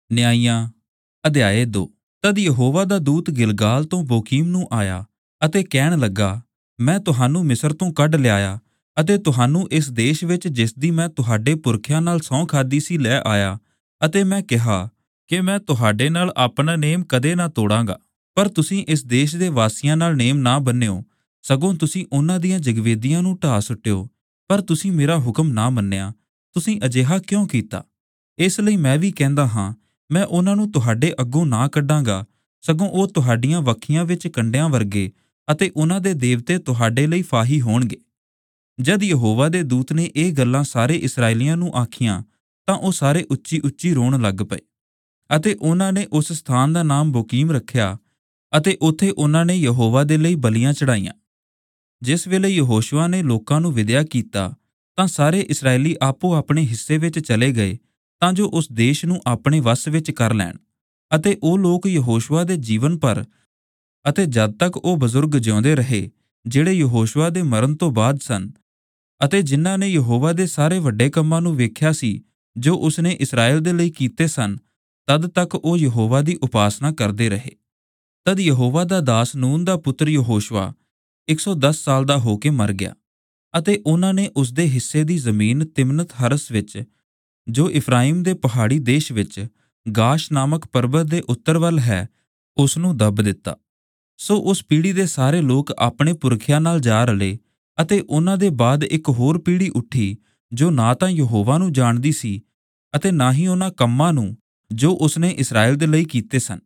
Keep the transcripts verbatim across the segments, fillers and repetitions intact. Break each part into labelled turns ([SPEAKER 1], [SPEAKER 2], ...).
[SPEAKER 1] ਨਿਆਂਇਆਂ ਅਧਿਆਇ ਦੋ। ਤਦ ਯਹੋਵਾ ਦਾ ਦੂਤ ਗਿਲਗਾਲ ਤੋਂ ਬੋਕੀਮ ਨੂੰ ਆਇਆ ਅਤੇ ਕਹਿਣ ਲੱਗਾ, ਮੈਂ ਤੁਹਾਨੂੰ ਮਿਸਰ ਤੋਂ ਕੱਢ ਲਿਆਇਆ ਅਤੇ ਤੁਹਾਨੂੰ ਇਸ ਦੇਸ਼ ਵਿੱਚ ਜਿਸਦੀ ਮੈਂ ਤੁਹਾਡੇ ਪੁਰਖਿਆਂ ਨਾਲ ਸਹੁੰ ਖਾਧੀ ਸੀ ਲੈ ਆਇਆ। ਅਤੇ ਮੈਂ ਕਿਹਾ ਕਿ ਮੈਂ ਤੁਹਾਡੇ ਨਾਲ ਆਪਣਾ ਨੇਮ ਕਦੇ ਨਾ ਤੋੜਾਂਗਾ। ਪਰ ਤੁਸੀਂ ਇਸ ਦੇਸ਼ ਦੇ ਵਾਸੀਆਂ ਨਾਲ ਨੇਮ ਨਾ ਬੰਨਿਓ, ਸਗੋਂ ਤੁਸੀਂ ਉਹਨਾਂ ਦੀਆਂ ਜਗਵੇਦੀਆਂ ਨੂੰ ਢਾਹ ਸੁੱਟਿਓ। ਪਰ ਤੁਸੀਂ ਮੇਰਾ ਹੁਕਮ ਨਾ ਮੰਨਿਆ। ਤੁਸੀਂ ਅਜਿਹਾ ਕਿਉਂ ਕੀਤਾ? ਇਸ ਲਈ ਮੈਂ ਵੀ ਕਹਿੰਦਾ ਹਾਂ, ਮੈਂ ਉਹਨਾਂ ਨੂੰ ਤੁਹਾਡੇ ਅੱਗੋਂ ਨਾ ਕੱਢਾਂਗਾ, ਸਗੋਂ ਉਹ ਤੁਹਾਡੀਆਂ ਵੱਖੀਆਂ ਵਿੱਚ ਕੰਡਿਆਂ ਵਰਗੇ ਅਤੇ ਉਹਨਾਂ ਦੇ ਦੇਵਤੇ ਤੁਹਾਡੇ ਲਈ ਫਾਹੀ ਹੋਣਗੇ। ਜਦ ਯਹੋਵਾ ਦੇ ਦੂਤ ਨੇ ਇਹ ਗੱਲਾਂ ਸਾਰੇ ਇਸਰਾਏਲੀਆਂ ਨੂੰ ਆਖੀਆਂ ਤਾਂ ਉਹ ਸਾਰੇ ਉੱਚੀ ਉੱਚੀ ਰੋਣ ਲੱਗ ਪਏ। ਅਤੇ ਉਹਨਾਂ ਨੇ ਉਸ ਸਥਾਨ ਦਾ ਨਾਮ ਬੋਕੀਮ ਰੱਖਿਆ ਅਤੇ ਉੱਥੇ ਉਹਨਾਂ ਨੇ ਯਹੋਵਾ ਦੇ ਲਈ ਬਲੀਆਂ ਚੜਾਈਆਂ। ਜਿਸ ਵੇਲੇ ਯਹੋਸ਼ੂਆ ਨੇ ਲੋਕਾਂ ਨੂੰ ਵਿਦਿਆ ਕੀਤਾ ਤਾਂ ਸਾਰੇ ਇਸਰਾਏਲੀ ਆਪੋ ਆਪਣੇ ਹਿੱਸੇ ਵਿੱਚ ਚਲੇ ਗਏ ਤਾਂ ਜੋ ਉਸ ਦੇਸ਼ ਨੂੰ ਆਪਣੇ ਵੱਸ ਵਿੱਚ ਕਰ ਲੈਣ। ਅਤੇ ਉਹ ਲੋਕ ਯਹੋਸ਼ੂਆ ਦੇ ਜੀਵਨ ਭਰ ਅਤੇ ਜਦ ਤੱਕ ਉਹ ਬਜ਼ੁਰਗ ਜਿਉਂਦੇ ਰਹੇ ਜਿਹੜੇ ਯਹੋਸ਼ੂਆ ਦੇ ਮਰਨ ਤੋਂ ਬਾਅਦ ਸਨ ਅਤੇ ਜਿਨ੍ਹਾਂ ਨੇ ਯਹੋਵਾ ਦੇ ਸਾਰੇ ਵੱਡੇ ਕੰਮਾਂ ਨੂੰ ਵੇਖਿਆ ਸੀ ਜੋ ਉਸਨੇ ਇਸਰਾਏਲ ਦੇ ਲਈ ਕੀਤੇ ਸਨ, ਤਦ ਤੱਕ ਉਹ ਯਹੋਵਾ ਦੀ ਉਪਾਸਨਾ ਕਰਦੇ ਰਹੇ। ਤਦ ਯਹੋਵਾ ਦਾ ਦਾਸ ਨੂਨ ਦਾ ਪੁੱਤਰ ਯਹੋਸ਼ੂਆ ਇੱਕ ਸੌ ਦਸ ਸਾਲ ਦਾ ਹੋ ਕੇ ਮਰ ਗਿਆ ਅਤੇ ਉਹਨਾਂ ਨੇ ਉਸਦੇ ਹਿੱਸੇ ਦੀ ਜ਼ਮੀਨ ਤਿਮਨਤ ਹਰਸ ਵਿੱਚ, ਜੋ ਇਫਰਾਈਮ ਦੇ ਪਹਾੜੀ ਦੇਸ਼ ਵਿੱਚ ਗਾਸ਼ ਨਾਮਕ ਪਰਬਤ ਦੇ ਉੱਤਰ ਵੱਲ ਹੈ, ਉਸ ਨੂੰ ਦੱਬ ਦਿੱਤਾ। ਸੋ ਉਸ ਪੀੜ੍ਹੀ ਦੇ ਸਾਰੇ ਲੋਕ ਆਪਣੇ ਪੁਰਖਿਆਂ ਨਾਲ ਜਾ ਰਲੇ ਅਤੇ ਉਹਨਾਂ ਦੇ ਬਾਅਦ ਇੱਕ ਹੋਰ ਪੀੜ੍ਹੀ ਉੱਠੀ ਜੋ ਨਾ ਤਾਂ ਯਹੋਵਾ ਨੂੰ ਜਾਣਦੀ ਸੀ ਅਤੇ ਨਾ ਹੀ ਉਹਨਾਂ ਕੰਮਾਂ ਨੂੰ ਜੋ ਉਸਨੇ ਇਸਰਾਏਲ ਦੇ ਲਈ ਕੀਤੇ ਸਨ।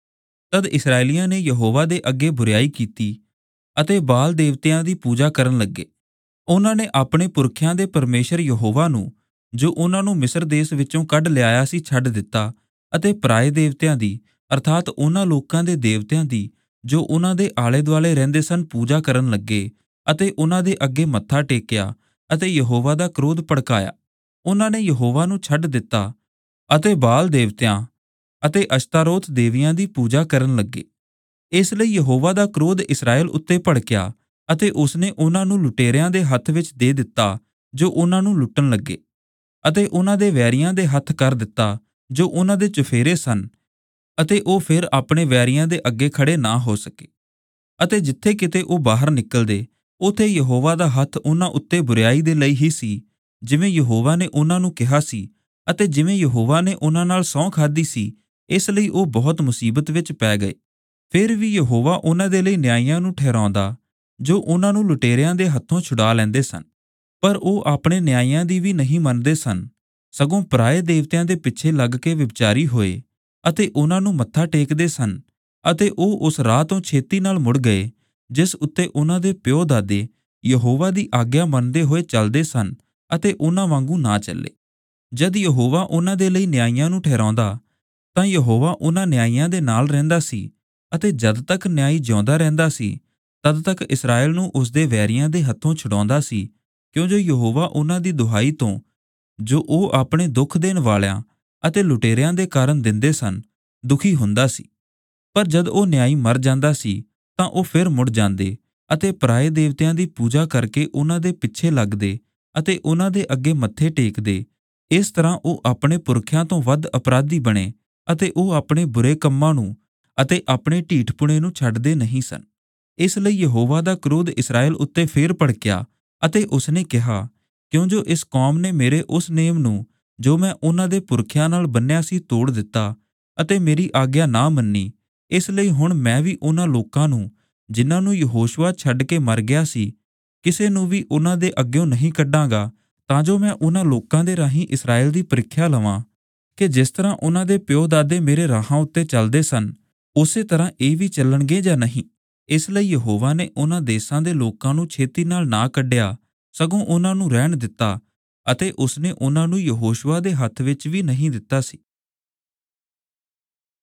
[SPEAKER 1] ਤਦ ਇਸਰਾਏਲੀਆਂ ਨੇ ਯਹੋਵਾ ਦੇ ਅੱਗੇ ਬੁਰਿਆਈ ਕੀਤੀ ਅਤੇ ਬਾਲ ਦੇਵਤਿਆਂ ਦੀ ਪੂਜਾ ਕਰਨ ਲੱਗੇ। ਉਹਨਾਂ ਨੇ ਆਪਣੇ ਪੁਰਖਿਆਂ ਦੇ ਪਰਮੇਸ਼ਰ ਯਹੋਵਾ ਨੂੰ, ਜੋ ਉਹਨਾਂ ਨੂੰ ਮਿਸਰ ਦੇਸ਼ ਵਿੱਚੋਂ ਕੱਢ ਲਿਆਇਆ ਸੀ, ਛੱਡ ਦਿੱਤਾ ਅਤੇ ਪਰਾਏ ਦੇਵਤਿਆਂ ਦੀ ਅਰਥਾਤ ਉਹਨਾਂ ਲੋਕਾਂ ਦੇ ਦੇਵਤਿਆਂ ਦੀ ਜੋ ਉਹਨਾਂ ਦੇ ਆਲੇ ਦੁਆਲੇ ਰਹਿੰਦੇ ਸਨ ਪੂਜਾ ਕਰਨ ਲੱਗੇ ਅਤੇ ਉਹਨਾਂ ਦੇ ਅੱਗੇ ਮੱਥਾ ਟੇਕਿਆ ਅਤੇ ਯਹੋਵਾ ਦਾ ਕ੍ਰੋਧ ਭੜਕਾਇਆ। ਉਹਨਾਂ ਨੇ ਯਹੋਵਾ ਨੂੰ ਛੱਡ ਦਿੱਤਾ ਅਤੇ ਬਾਲ ਦੇਵਤਿਆਂ ਅਤੇ ਅਸ਼ਤਾਰੋਤ ਦੇਵੀਆਂ ਦੀ ਪੂਜਾ ਕਰਨ ਲੱਗੇ। ਇਸ ਲਈ ਯਹੋਵਾ ਦਾ ਕ੍ਰੋਧ ਇਸਰਾਏਲ ਉੱਤੇ ਭੜਕਿਆ ਅਤੇ ਉਸਨੇ ਉਹਨਾਂ ਨੂੰ ਲੁਟੇਰਿਆਂ ਦੇ ਹੱਥ ਵਿੱਚ ਦੇ ਦਿੱਤਾ ਜੋ ਉਹਨਾਂ ਨੂੰ ਲੁੱਟਣ ਲੱਗੇ ਅਤੇ ਉਹਨਾਂ ਦੇ ਵੈਰੀਆਂ ਦੇ ਹੱਥ ਕਰ ਦਿੱਤਾ ਜੋ ਉਹਨਾਂ ਦੇ ਚੁਫੇਰੇ ਸਨ ਅਤੇ ਉਹ ਫਿਰ ਆਪਣੇ ਵੈਰੀਆਂ ਦੇ ਅੱਗੇ ਖੜੇ ਨਾ ਹੋ ਸਕੇ। ਅਤੇ ਜਿੱਥੇ ਕਿਤੇ ਉਹ ਬਾਹਰ ਨਿਕਲਦੇ ਉਥੇ ਯਹੋਵਾ ਦਾ ਹੱਥ ਉਹਨਾਂ ਉੱਤੇ ਬੁਰਿਆਈ ਦੇ ਲਈ ਹੀ ਸੀ, ਜਿਵੇਂ ਯਹੋਵਾ ਨੇ ਉਹਨਾਂ ਨੂੰ ਕਿਹਾ ਸੀ ਅਤੇ ਜਿਵੇਂ ਯਹੋਵਾ ਨੇ ਉਹਨਾਂ ਨਾਲ ਸਹੁੰ ਖਾਧੀ ਸੀ। ਇਸ ਲਈ ਉਹ ਬਹੁਤ ਮੁਸੀਬਤ ਵਿੱਚ ਪੈ ਗਏ। ਫਿਰ ਵੀ ਯਹੋਵਾ ਉਹਨਾਂ ਦੇ ਲਈ ਨਿਆਂਇਆਂ ਨੂੰ ਠਹਿਰਾਉਂਦਾ ਜੋ ਉਹਨਾਂ ਨੂੰ ਲੁਟੇਰਿਆਂ ਦੇ ਹੱਥੋਂ ਛੁਡਾ ਲੈਂਦੇ ਸਨ। ਪਰ ਉਹ ਆਪਣੇ ਨਿਆਂਇਆਂ ਦੀ ਵੀ ਨਹੀਂ ਮੰਨਦੇ ਸਨ, ਸਗੋਂ ਪਰਾਏ ਦੇਵਤਿਆਂ ਦੇ ਪਿੱਛੇ ਲੱਗ ਕੇ ਵਿਭਚਾਰੀ ਹੋਏ ਅਤੇ ਉਹਨਾਂ ਨੂੰ ਮੱਥਾ ਟੇਕਦੇ ਸਨ। ਅਤੇ ਉਹ ਉਸ ਰਾਹ ਤੋਂ ਛੇਤੀ ਨਾਲ ਮੁੜ ਗਏ ਜਿਸ ਉੱਤੇ ਉਹਨਾਂ ਦੇ ਪਿਓ ਦਾਦੇ ਯਹੋਵਾ ਦੀ ਆਗਿਆ ਮੰਨਦੇ ਹੋਏ ਚੱਲਦੇ ਸਨ ਅਤੇ ਉਹਨਾਂ ਵਾਂਗੂ ਨਾ ਚੱਲੇ। ਜਦ ਯਹੋਵਾ ਉਹਨਾਂ ਦੇ ਲਈ ਨਿਆਂਇਆਂ ਨੂੰ ਠਹਿਰਾਉਂਦਾ ਤਾਂ ਯਹੋਵਾ ਉਹਨਾਂ ਨਿਆਂਇਆਂ ਦੇ ਨਾਲ ਰਹਿੰਦਾ ਸੀ ਅਤੇ ਜਦ ਤੱਕ ਨਿਆਂਈ ਜਿਉਂਦਾ ਰਹਿੰਦਾ ਸੀ ਤਦ ਤੱਕ ਇਸਰਾਏਲ ਨੂੰ ਉਸਦੇ ਵੈਰੀਆਂ ਦੇ ਹੱਥੋਂ ਛੁਡਾਉਂਦਾ ਸੀ, ਕਿਉਂ ਜੋ ਯਹੋਵਾ ਉਹਨਾਂ ਦੀ ਦੁਹਾਈ ਤੋਂ, ਜੋ ਉਹ ਆਪਣੇ ਦੁੱਖ ਦੇਣ ਵਾਲਿਆਂ ਅਤੇ ਲੁਟੇਰਿਆਂ ਦੇ ਕਾਰਨ ਦਿੰਦੇ ਸਨ, ਦੁਖੀ ਹੁੰਦਾ ਸੀ। ਪਰ ਜਦ ਉਹ ਨਿਆਂਈ ਮਰ ਜਾਂਦਾ ਸੀ ਤਾਂ ਉਹ ਫਿਰ ਮੁੜ ਜਾਂਦੇ ਅਤੇ ਪਰਾਏ ਦੇਵਤਿਆਂ ਦੀ ਪੂਜਾ ਕਰਕੇ ਉਹਨਾਂ ਦੇ ਪਿੱਛੇ ਲੱਗਦੇ ਅਤੇ ਉਹਨਾਂ ਦੇ ਅੱਗੇ ਮੱਥੇ ਟੇਕਦੇ। ਇਸ ਤਰ੍ਹਾਂ ਉਹ ਆਪਣੇ ਪੁਰਖਿਆਂ ਤੋਂ ਵੱਧ ਅਪਰਾਧੀ ਬਣੇ ਅਤੇ ਉਹ ਆਪਣੇ ਬੁਰੇ ਕੰਮਾਂ ਨੂੰ ਅਤੇ ਆਪਣੇ ਢੀਠਪੁਣੇ ਨੂੰ ਛੱਡਦੇ ਨਹੀਂ ਸਨ। ਇਸ ਲਈ ਯਹੋਵਾ ਦਾ ਕ੍ਰੋਧ ਇਸਰਾਏਲ ਉੱਤੇ ਫੇਰ ਭੜਕਿਆ ਅਤੇ ਉਸਨੇ ਕਿਹਾ, ਕਿਉਂ ਜੋ ਇਸ ਕੌਮ ਨੇ ਮੇਰੇ ਉਸ ਨੇਮ ਨੂੰ ਜੋ ਮੈਂ ਉਹਨਾਂ ਦੇ ਪੁਰਖਿਆਂ ਨਾਲ ਬੰਨਿਆ ਸੀ ਤੋੜ ਦਿੱਤਾ ਅਤੇ ਮੇਰੀ ਆਗਿਆ ਨਾ ਮੰਨੀ। ਇਸ ਲਈ ਹੁਣ ਮੈਂ ਵੀ ਉਹਨਾਂ ਲੋਕਾਂ ਨੂੰ ਜਿਨ੍ਹਾਂ ਨੂੰ ਯਹੋਸ਼ੂਆ ਛੱਡ ਕੇ ਮਰ ਗਿਆ ਸੀ, ਕਿਸੇ ਨੂੰ ਵੀ ਉਹਨਾਂ ਦੇ ਅੱਗਿਓਂ ਨਹੀਂ ਕੱਢਾਂਗਾ, ਤਾਂ ਜੋ ਮੈਂ ਉਹਨਾਂ ਲੋਕਾਂ ਦੇ ਰਾਹੀਂ ਇਸਰਾਏਲ ਦੀ ਪ੍ਰੀਖਿਆ ਲਵਾਂ ਕਿ ਜਿਸ ਤਰ੍ਹਾਂ ਉਹਨਾਂ ਦੇ ਪਿਓ ਦਾਦੇ ਮੇਰੇ ਰਾਹਾਂ ਉੱਤੇ ਚੱਲਦੇ ਸਨ, ਉਸੇ ਤਰ੍ਹਾਂ ਇਹ ਵੀ ਚੱਲਣਗੇ ਜਾਂ ਨਹੀਂ। ਇਸ ਲਈ ਯਹੋਵਾ ਨੇ ਉਹਨਾਂ ਦੇਸਾਂ ਦੇ ਲੋਕਾਂ ਨੂੰ ਛੇਤੀ ਨਾਲ ਨਾ ਕੱਢਿਆ, ਸਗੋਂ ਉਹਨਾਂ ਨੂੰ ਰਹਿਣ ਦਿੱਤਾ ਅਤੇ ਉਸਨੇ ਉਹਨਾਂ ਨੂੰ ਯਹੋਸ਼ੂਆ ਦੇ ਹੱਥ ਵਿੱਚ ਵੀ ਨਹੀਂ ਦਿੱਤਾ ਸੀ।